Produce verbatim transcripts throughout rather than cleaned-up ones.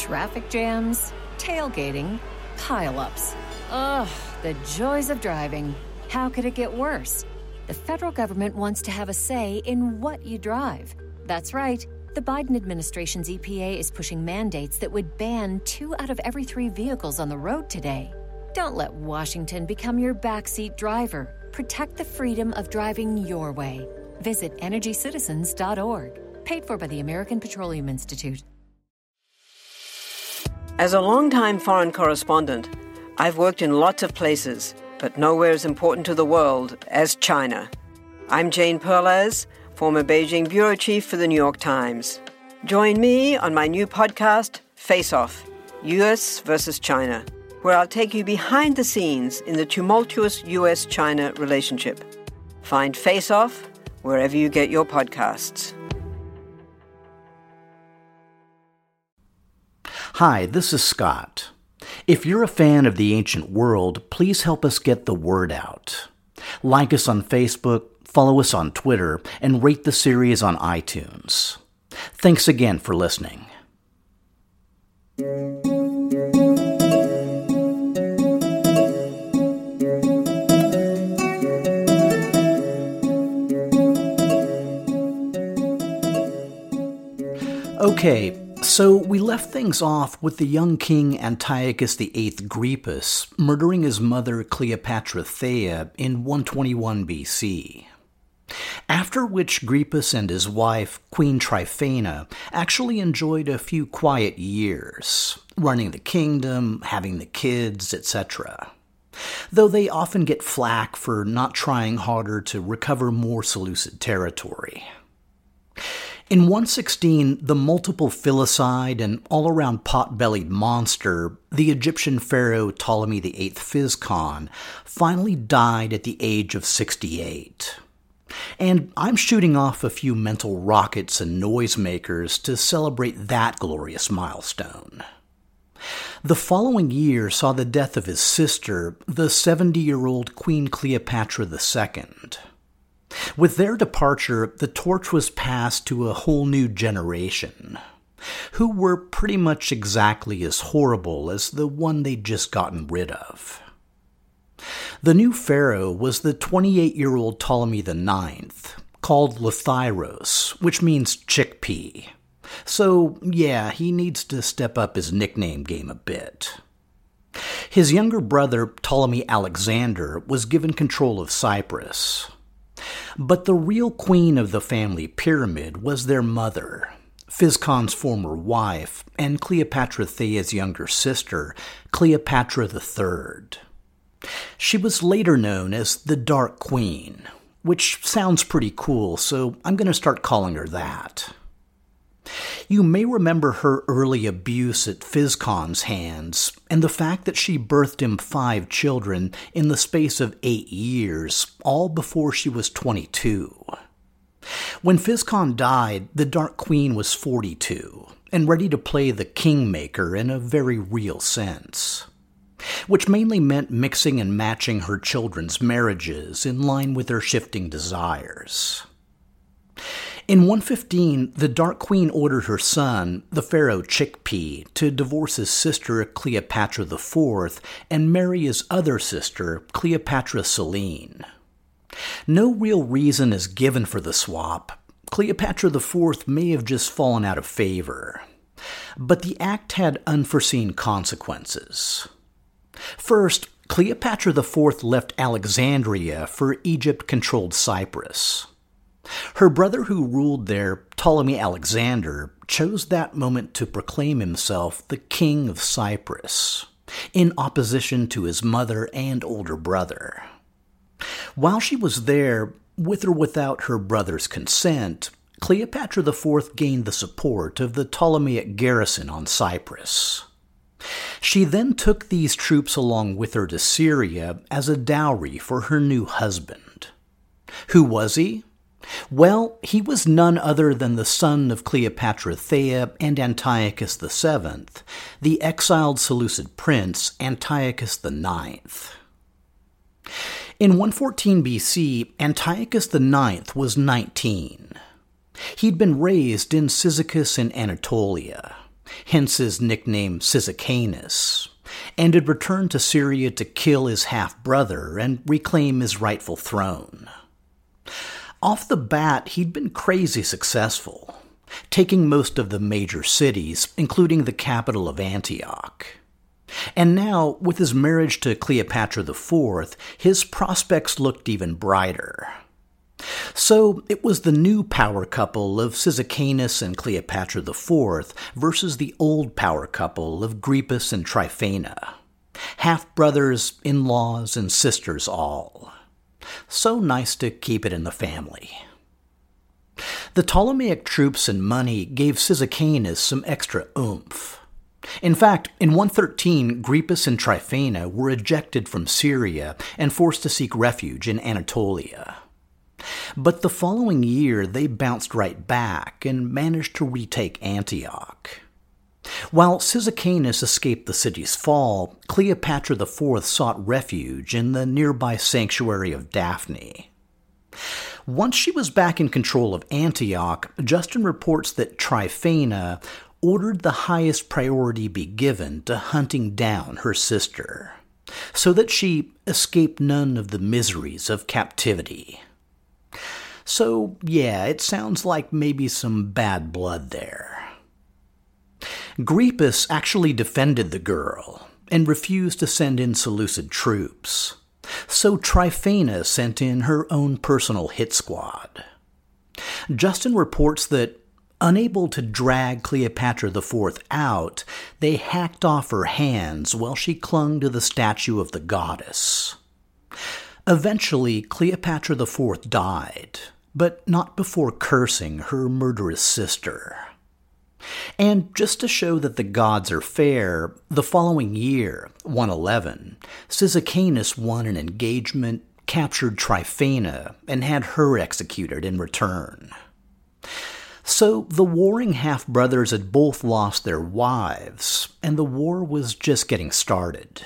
Traffic jams, tailgating, pile-ups. Ugh, the joys of driving. How could it get worse? The federal government wants to have a say in what you drive. That's right. The Biden administration's E P A is pushing mandates that would ban two out of every three vehicles on the road today. Don't let Washington become your backseat driver. Protect the freedom of driving your way. Visit energy citizens dot org. Paid for by the American Petroleum Institute. As a longtime foreign correspondent, I've worked in lots of places, but nowhere as important to the world as China. I'm Jane Perlez, former Beijing bureau chief for the New York Times. Join me on my new podcast, Face Off, U S versus China, where I'll take you behind the scenes in the tumultuous U S China relationship. Find Face Off wherever you get your podcasts. Hi, this is Scott. If you're a fan of the ancient world, please help us get the word out. Like us on Facebook, follow us on Twitter, and rate the series on iTunes. Thanks again for listening. Okay, so we left things off with the young king Antiochus the eighth Grepus murdering his mother Cleopatra Thea in one twenty-one B C. After which Grepus and his wife, Queen Tryphena, actually enjoyed a few quiet years, running the kingdom, having the kids, et cetera. Though they often get flack for not trying harder to recover more Seleucid territory. In one sixteen, the multiple filicide and all-around pot-bellied monster, the Egyptian pharaoh Ptolemy the eighth Physcon, finally died at the age of sixty-eight. And I'm shooting off a few mental rockets and noisemakers to celebrate that glorious milestone. The following year saw the death of his sister, the seventy-year-old Queen Cleopatra the second. With their departure, the torch was passed to a whole new generation, who were pretty much exactly as horrible as the one they'd just gotten rid of. The new pharaoh was the twenty-eight-year-old Ptolemy the ninth, called Lathyrus, which means chickpea. So, yeah, he needs to step up his nickname game a bit. His younger brother, Ptolemy Alexander, was given control of Cyprus. But the real queen of the family pyramid was their mother, Physcon's former wife, and Cleopatra Thea's younger sister, Cleopatra the third. She was later known as the Dark Queen, which sounds pretty cool, so I'm going to start calling her that. You may remember her early abuse at Physcon's hands, and the fact that she birthed him five children in the space of eight years, all before she was twenty-two. When Physcon died, the Dark Queen was forty-two, and ready to play the kingmaker in a very real sense, which mainly meant mixing and matching her children's marriages in line with their shifting desires. In one fifteen, the Dark Queen ordered her son, the pharaoh Chickpea, to divorce his sister Cleopatra the fourth and marry his other sister, Cleopatra Selene. No real reason is given for the swap. Cleopatra the fourth may have just fallen out of favor. But the act had unforeseen consequences. First, Cleopatra the fourth left Alexandria for Egypt-controlled Cyprus. Her brother who ruled there, Ptolemy Alexander, chose that moment to proclaim himself the king of Cyprus, in opposition to his mother and older brother. While she was there, with or without her brother's consent, Cleopatra the fourth gained the support of the Ptolemaic garrison on Cyprus. She then took these troops along with her to Syria as a dowry for her new husband. Who was he? Well, he was none other than the son of Cleopatra Thea and Antiochus the seventh, the exiled Seleucid prince Antiochus the ninth. In one fourteen B C, Antiochus the ninth was nineteen. He'd been raised in Cyzicus in Anatolia. hence his nickname Cyzicenus, and had returned to Syria to kill his half-brother and reclaim his rightful throne. Off the bat, he'd been crazy successful, taking most of the major cities, including the capital of Antioch. And now, with his marriage to Cleopatra the Fourth, his prospects looked even brighter. So it was the new power couple of Cyzicenus and Cleopatra the Fourth versus the old power couple of Gripus and Tryphena. Half-brothers, in-laws, and sisters all. So nice to keep it in the family. The Ptolemaic troops and money gave Cyzicenus some extra oomph. In fact, in one thirteen, Gripus and Tryphena were ejected from Syria and forced to seek refuge in Anatolia. But the following year, they bounced right back and managed to retake Antioch. While Cyzicenus escaped the city's fall, Cleopatra the Fourth sought refuge in the nearby sanctuary of Daphne. Once she was back in control of Antioch, Justin reports that Tryphena ordered the highest priority be given to hunting down her sister, so that she escaped none of the miseries of captivity. So, yeah, it sounds like maybe some bad blood there. Gripus actually defended the girl and refused to send in Seleucid troops, so Tryphena sent in her own personal hit squad. Justin reports that, unable to drag Cleopatra the Fourth out, they hacked off her hands while she clung to the statue of the goddess. Eventually, Cleopatra the Fourth died, but not before cursing her murderous sister. And just to show that the gods are fair, the following year, one eleven, Cyzicenus won an engagement, captured Tryphena, and had her executed in return. So the warring half-brothers had both lost their wives, and the war was just getting started.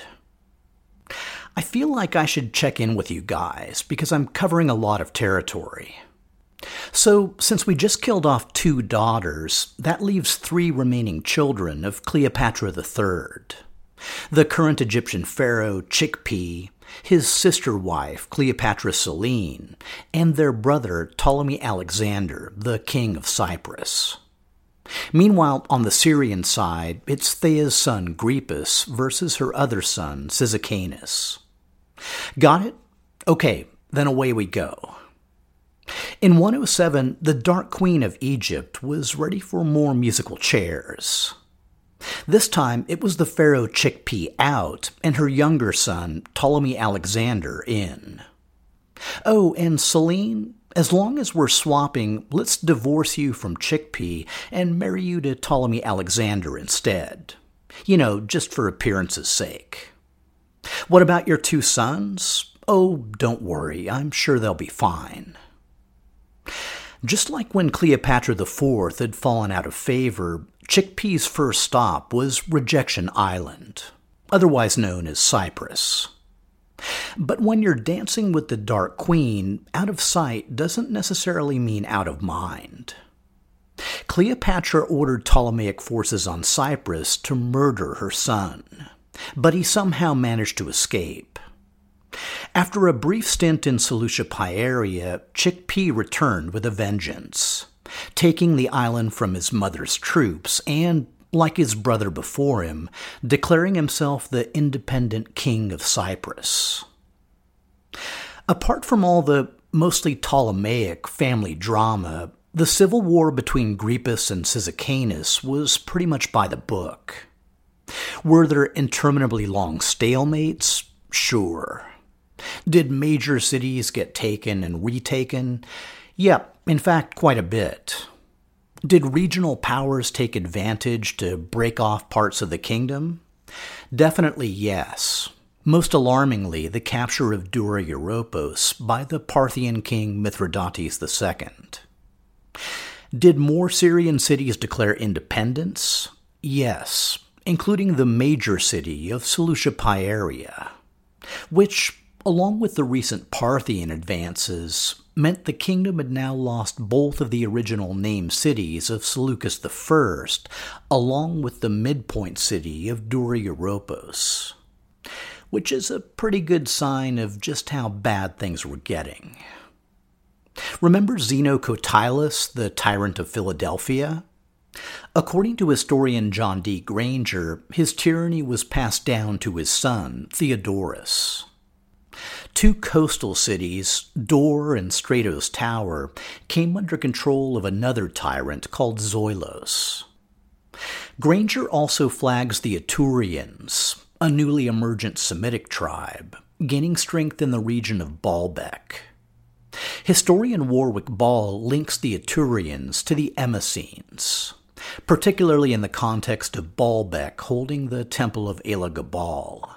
I feel like I should check in with you guys, because I'm covering a lot of territory. So, since we just killed off two daughters, that leaves three remaining children of Cleopatra the Third. The current Egyptian pharaoh Chikpi, his sister wife Cleopatra Selene, and their brother Ptolemy Alexander, the king of Cyprus. Meanwhile, on the Syrian side, it's Thea's son Gripus versus her other son Cyzicenus. Got it? Okay, then away we go. In one oh seven, the Dark Queen of Egypt was ready for more musical chairs. This time, it was the pharaoh Chikpi out and her younger son, Ptolemy Alexander, in. Oh, and Selene, as long as we're swapping, let's divorce you from Chikpi and marry you to Ptolemy Alexander instead. You know, just for appearance's sake. What about your two sons? Oh, don't worry, I'm sure they'll be fine. Just like when Cleopatra the Fourth had fallen out of favor, Chikpi's first stop was Rejection Island, otherwise known as Cyprus. But when you're dancing with the Dark Queen, out of sight doesn't necessarily mean out of mind. Cleopatra ordered Ptolemaic forces on Cyprus to murder her son, but he somehow managed to escape. After a brief stint in Seleucia Pieria, Chikpi returned with a vengeance, taking the island from his mother's troops and, like his brother before him, declaring himself the independent king of Cyprus. Apart from all the mostly Ptolemaic family drama, the civil war between Gripus and Cyzicenus was pretty much by the book. Were there interminably long stalemates? Sure. Did major cities get taken and retaken? Yep, in fact, quite a bit. Did regional powers take advantage to break off parts of the kingdom? Definitely yes. Most alarmingly, the capture of Dura Europos by the Parthian king Mithridates the Second. Did more Syrian cities declare independence? Yes, including the major city of Seleucia Pieria, which, along with the recent Parthian advances, meant the kingdom had now lost both of the original named cities of Seleucus the First, along with the midpoint city of Dura Europos, which is a pretty good sign of just how bad things were getting. Remember Zeno Cotylas, the tyrant of Philadelphia? According to historian John D. Granger, his tyranny was passed down to his son, Theodorus. Two coastal cities, Dor and Stratos Tower, came under control of another tyrant called Zoilos. Granger also flags the Etrurians, a newly emergent Semitic tribe, gaining strength in the region of Baalbek. Historian Warwick Ball links the Etrurians to the Emesines, particularly in the context of Baalbek holding the temple of Elagabal.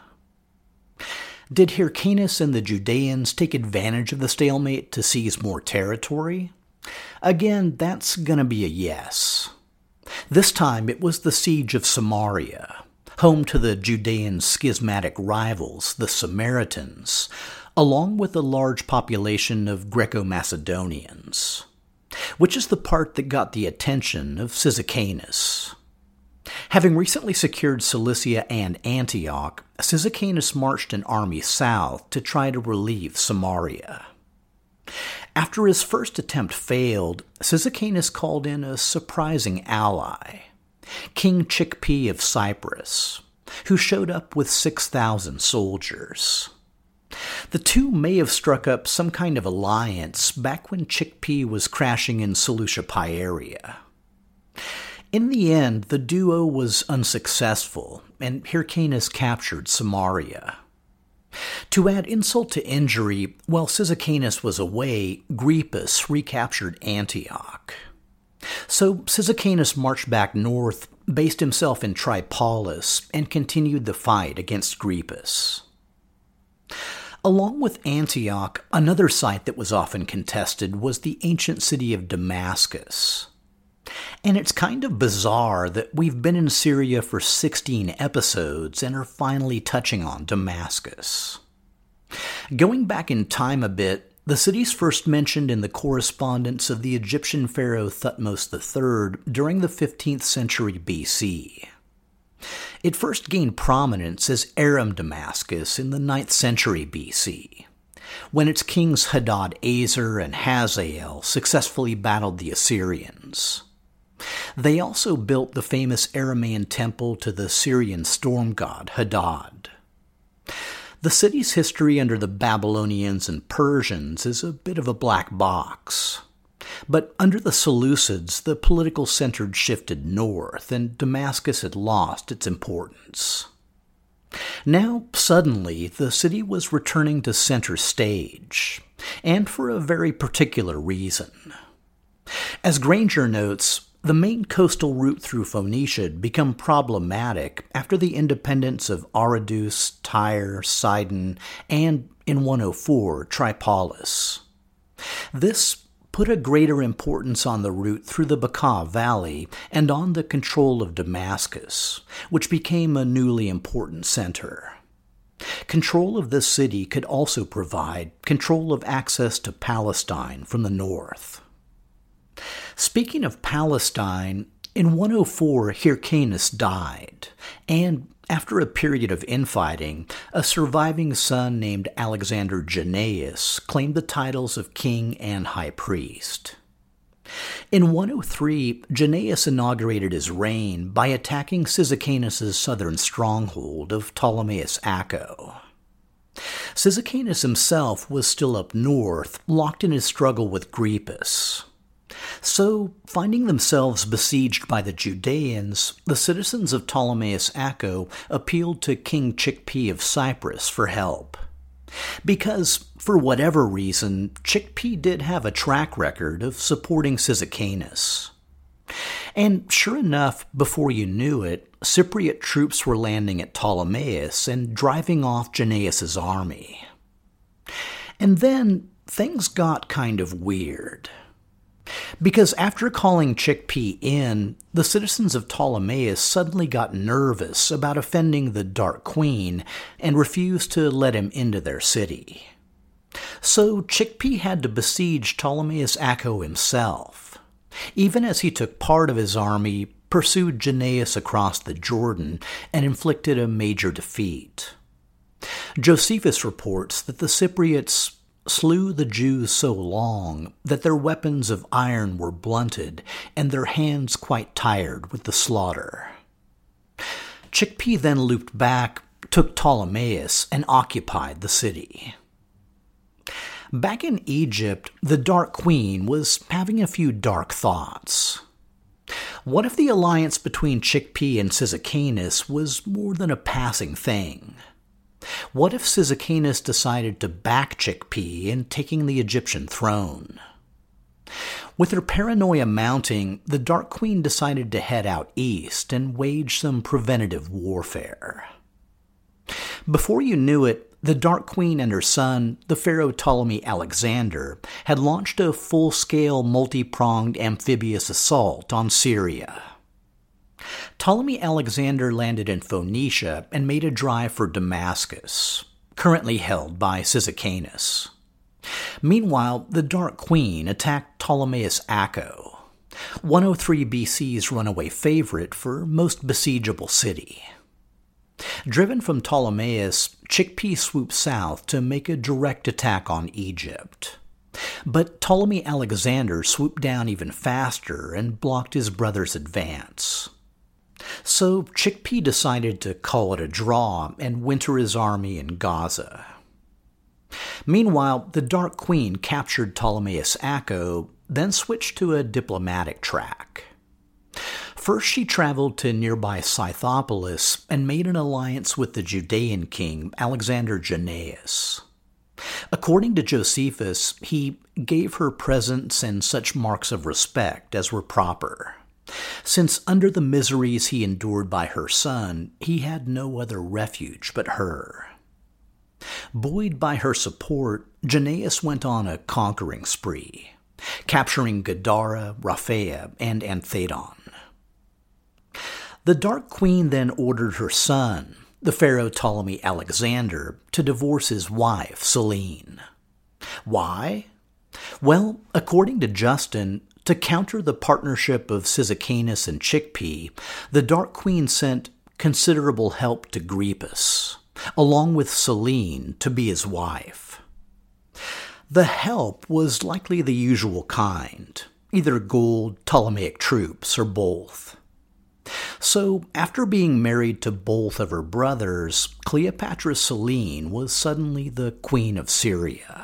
Did Hyrcanus and the Judeans take advantage of the stalemate to seize more territory? Again, that's gonna be a yes. This time it was the siege of Samaria, home to the Judean schismatic rivals, the Samaritans, along with a large population of Greco-Macedonians, which is the part that got the attention of Cyzicenus. Having recently secured Cilicia and Antioch, Cyzicenus marched an army south to try to relieve Samaria. After his first attempt failed, Cyzicenus called in a surprising ally, King Chikpi of Cyprus, who showed up with six thousand soldiers. The two may have struck up some kind of alliance back when Chikpi was crashing in Seleucia Pieria. In the end, the duo was unsuccessful, and Hyrcanus captured Samaria. To add insult to injury, while Cyzicenus was away, Gripus recaptured Antioch. So Cyzicenus marched back north, based himself in Tripolis, and continued the fight against Gripus. Along with Antioch, another site that was often contested was the ancient city of Damascus. And it's kind of bizarre that we've been in Syria for sixteen episodes and are finally touching on Damascus. Going back in time a bit, the city's first mentioned in the correspondence of the Egyptian pharaoh Thutmose the Third during the fifteenth century B C. It first gained prominence as Aram Damascus in the ninth century B C, when its kings Hadad-Ezer and Hazael successfully battled the Assyrians. They also built the famous Aramaean temple to the Syrian storm god Hadad. The city's history under the Babylonians and Persians is a bit of a black box. But under the Seleucids, the political center shifted north, and Damascus had lost its importance. Now, suddenly, the city was returning to center stage, and for a very particular reason. As Granger notes, the main coastal route through Phoenicia had become problematic after the independence of Aradus, Tyre, Sidon, and, in one oh four, Tripolis. This put a greater importance on the route through the Bekaa Valley and on the control of Damascus, which became a newly important center. Control of this city could also provide control of access to Palestine from the north. Speaking of Palestine, in one oh four Hyrcanus died, and after a period of infighting, a surviving son named Alexander Jannaeus claimed the titles of king and high priest. In one oh three, Jannaeus inaugurated his reign by attacking Cyzicenus' southern stronghold of Ptolemais Acco. Cyzicenus himself was still up north, locked in his struggle with Gripus. So, finding themselves besieged by the Judeans, the citizens of Ptolemais Acco appealed to King Chikpi of Cyprus for help. Because, for whatever reason, Chikpi did have a track record of supporting Cyzicenus. And sure enough, before you knew it, Cypriot troops were landing at Ptolemais and driving off Jannaeus' army. And then, things got kind of weird. Because after calling Chickpea in, the citizens of Ptolemais suddenly got nervous about offending the Dark Queen and refused to let him into their city. So Chickpea had to besiege Ptolemaeus Acco himself, even as he took part of his army, pursued Janaeus across the Jordan, and inflicted a major defeat. Josephus reports that the Cypriots slew the Jews so long that their weapons of iron were blunted and their hands quite tired with the slaughter. Chickpea then looped back, took Ptolemais, and occupied the city. Back in Egypt, the Dark Queen was having a few dark thoughts. What if the alliance between Chickpea and Cyzicenus was more than a passing thing? What if Cyzicenus decided to back Chickpea in taking the Egyptian throne? With her paranoia mounting, the Dark Queen decided to head out east and wage some preventative warfare. Before you knew it, the Dark Queen and her son, the Pharaoh Ptolemy Alexander, had launched a full-scale, multi-pronged amphibious assault on Syria. Ptolemy Alexander landed in Phoenicia and made a drive for Damascus, currently held by Cyzicenus. Meanwhile, the Dark Queen attacked Ptolemaeus Acco, one oh three B C's runaway favorite for most besiegeable city. Driven from Ptolemais, Chickpea swooped south to make a direct attack on Egypt. But Ptolemy Alexander swooped down even faster and blocked his brother's advance. So Chickpea decided to call it a draw and winter his army in Gaza. Meanwhile, the Dark Queen captured Ptolemaeus Acco, then switched to a diplomatic track. First, she traveled to nearby Scythopolis and made an alliance with the Judean king, Alexander Janaeus. According to Josephus, he gave her presents and such marks of respect as were proper, since under the miseries he endured by her son, he had no other refuge but her. Buoyed by her support, Janaeus went on a conquering spree, capturing Gadara, Rafea, and Anthedon. The Dark Queen then ordered her son, the Pharaoh Ptolemy Alexander, to divorce his wife, Selene. Why? Well, according to Justin, to counter the partnership of Cyzicenus and Chickpea, the Dark Queen sent considerable help to Gripus, along with Selene, to be his wife. The help was likely the usual kind, either gold, Ptolemaic troops, or both. So, after being married to both of her brothers, Cleopatra Selene was suddenly the Queen of Syria.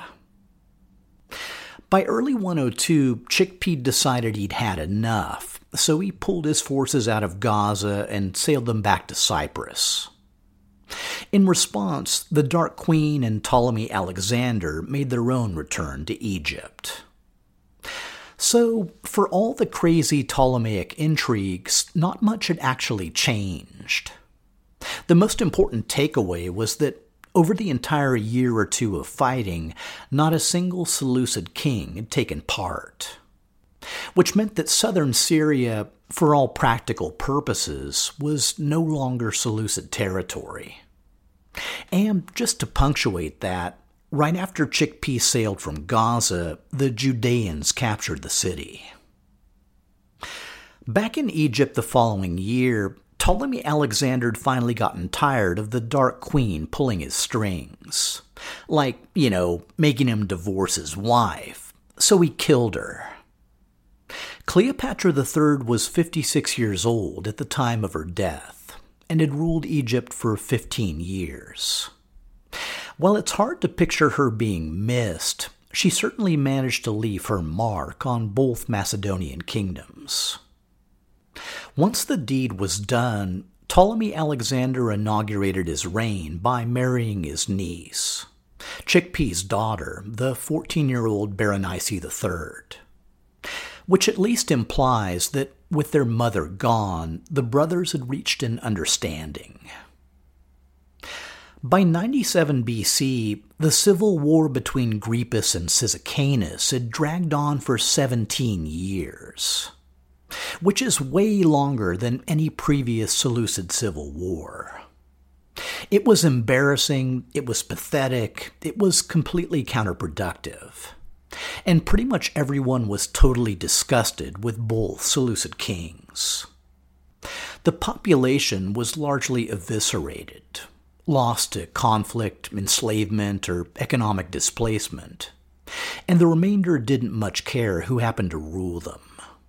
By early one oh two, Chickpea decided he'd had enough, so he pulled his forces out of Gaza and sailed them back to Cyprus. In response, the Dark Queen and Ptolemy Alexander made their own return to Egypt. So, for all the crazy Ptolemaic intrigues, not much had actually changed. The most important takeaway was that over the entire year or two of fighting, not a single Seleucid king had taken part, which meant that southern Syria, for all practical purposes, was no longer Seleucid territory. And just to punctuate that, right after Chickpea sailed from Gaza, the Judeans captured the city. Back in Egypt the following year, Ptolemy Alexander had finally gotten tired of the Dark Queen pulling his strings. Like, you know, making him divorce his wife. So he killed her. Cleopatra the Third was fifty-six years old at the time of her death, and had ruled Egypt for fifteen years. While it's hard to picture her being missed, she certainly managed to leave her mark on both Macedonian kingdoms. Once the deed was done, Ptolemy Alexander inaugurated his reign by marrying his niece, Chickpea's daughter, the fourteen-year-old Berenice the Third, which at least implies that with their mother gone, the brothers had reached an understanding. By ninety-seven B C, the civil war between Gripus and Cyzicenus had dragged on for seventeen years, which is way longer than any previous Seleucid civil war. It was embarrassing, it was pathetic, it was completely counterproductive, and pretty much everyone was totally disgusted with both Seleucid kings. The population was largely eviscerated, lost to conflict, enslavement, or economic displacement, and the remainder didn't much care who happened to rule them.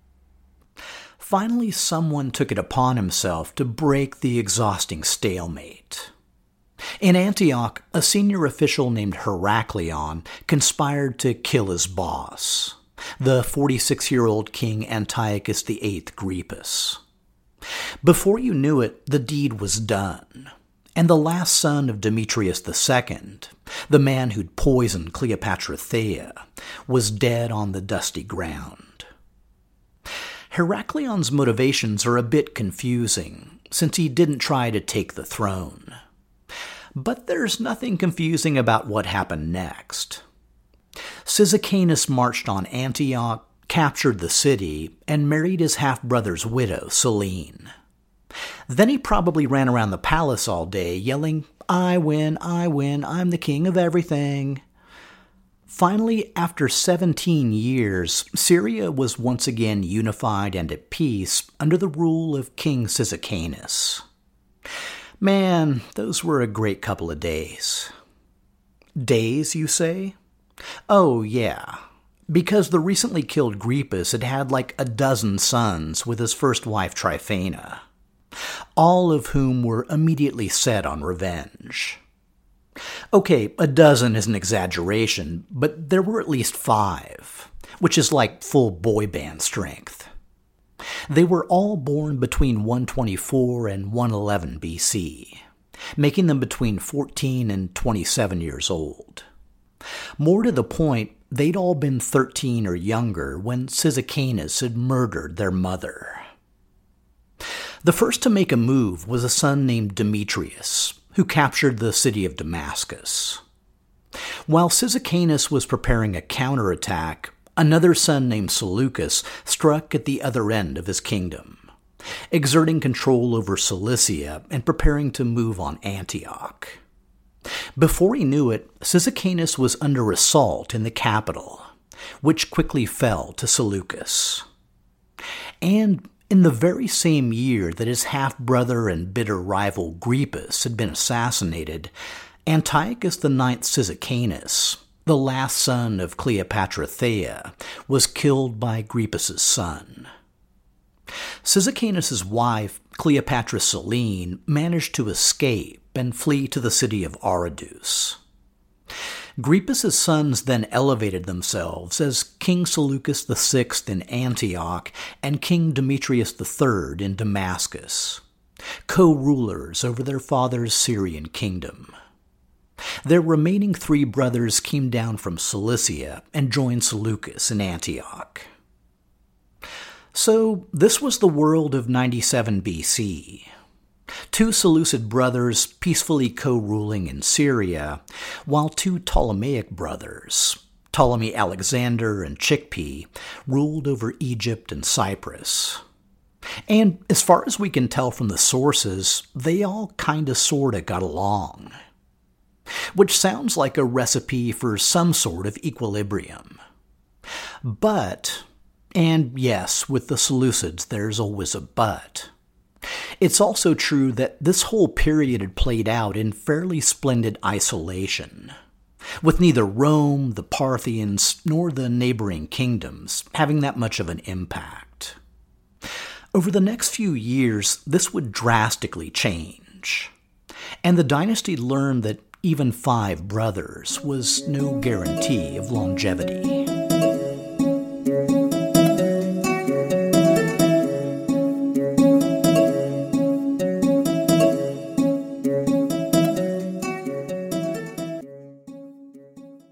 Finally, someone took it upon himself to break the exhausting stalemate. In Antioch, a senior official named Heraclion conspired to kill his boss, the forty-six-year-old king Antiochus the eighth Gripus. Before you knew it, the deed was done, and the last son of Demetrius the second, the man who'd poisoned Cleopatra Thea, was dead on the dusty ground. Heraclion's motivations are a bit confusing, since he didn't try to take the throne. But there's nothing confusing about what happened next. Cyzicenus marched on Antioch, captured the city, and married his half-brother's widow, Selene. Then he probably ran around the palace all day, yelling, "I win, I win, I'm the king of everything." Finally, after seventeen years, Syria was once again unified and at peace under the rule of King Cyzicenus. Man, those were a great couple of days. Days, you say? Oh, yeah. Because the recently killed Gripus had had like a dozen sons with his first wife Tryphena, all of whom were immediately set on revenge. Okay, a dozen is an exaggeration, but there were at least five, which is like full boy band strength. They were all born between one twenty-four and one eleven B C, making them between fourteen and twenty-seven years old. More to the point, they'd all been thirteen or younger when Cyzicenus had murdered their mother. The first to make a move was a son named Demetrius, who captured the city of Damascus. While Cyzicenus was preparing a counterattack, another son named Seleucus struck at the other end of his kingdom, exerting control over Cilicia and preparing to move on Antioch. Before he knew it, Cyzicenus was under assault in the capital, which quickly fell to Seleucus. And in the very same year that his half-brother and bitter rival Gripus had been assassinated, Antiochus the ninth Cyzicenus, the last son of Cleopatra Thea, was killed by Gripus's son. Cyzicenus' wife, Cleopatra Selene, managed to escape and flee to the city of Aradus. Gripus' sons then elevated themselves as King Seleucus the sixth in Antioch and King Demetrius the third in Damascus, co-rulers over their father's Syrian kingdom. Their remaining three brothers came down from Cilicia and joined Seleucus in Antioch. So this was the world of ninety-seven B C. Two Seleucid brothers peacefully co-ruling in Syria, while two Ptolemaic brothers, Ptolemy Alexander and Chikpi, ruled over Egypt and Cyprus. And as far as we can tell from the sources, they all kinda sorta got along. Which sounds like a recipe for some sort of equilibrium. But, and yes, with the Seleucids there's always a but, it's also true that this whole period had played out in fairly splendid isolation, with neither Rome, the Parthians, nor the neighboring kingdoms having that much of an impact. Over the next few years, this would drastically change, and the dynasty learned that even five brothers was no guarantee of longevity.